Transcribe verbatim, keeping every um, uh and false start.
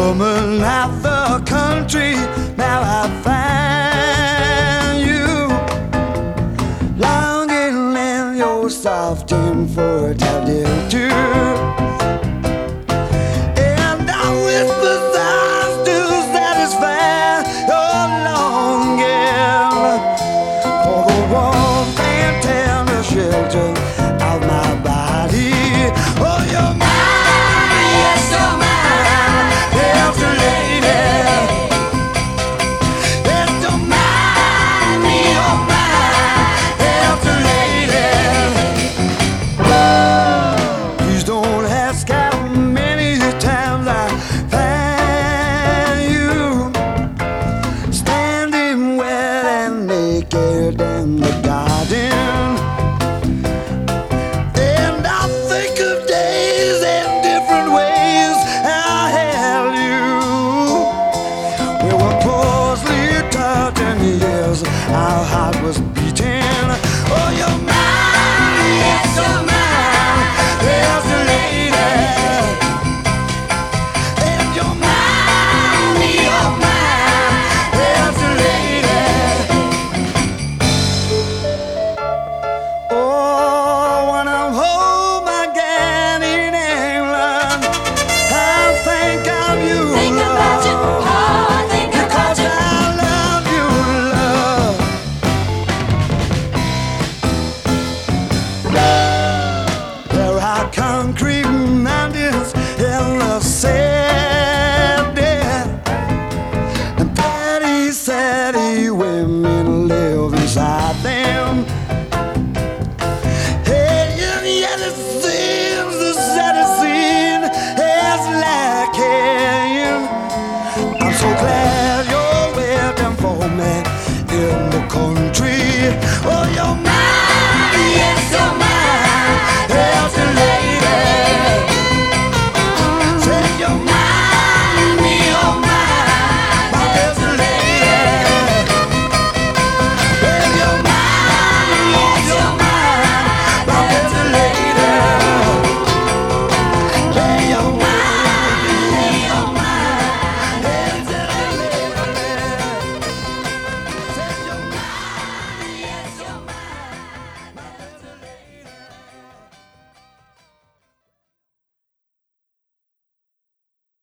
woman of the country. Now I find you longing in your soft and fertile too. And I whisper sighs to satisfy your longing for the warmth and tender shelter of my body. Oh, you're mine, yes, you're mine, yes, lady. Yes, you're mine, you're mine, yes, lady. Please don't ask how many times I find you standing wet and naked in the garden. And I think of days and different ways I held you. We were closely touching, yes, our heart was beating. Oh, you're mine, yes, you're mine, yes, lady. And you're mine, you're mine, yes, lady. Oh, when I'm home again in England, I think of you, Think about you, love, oh, think about because you. I love you, love. There are concrete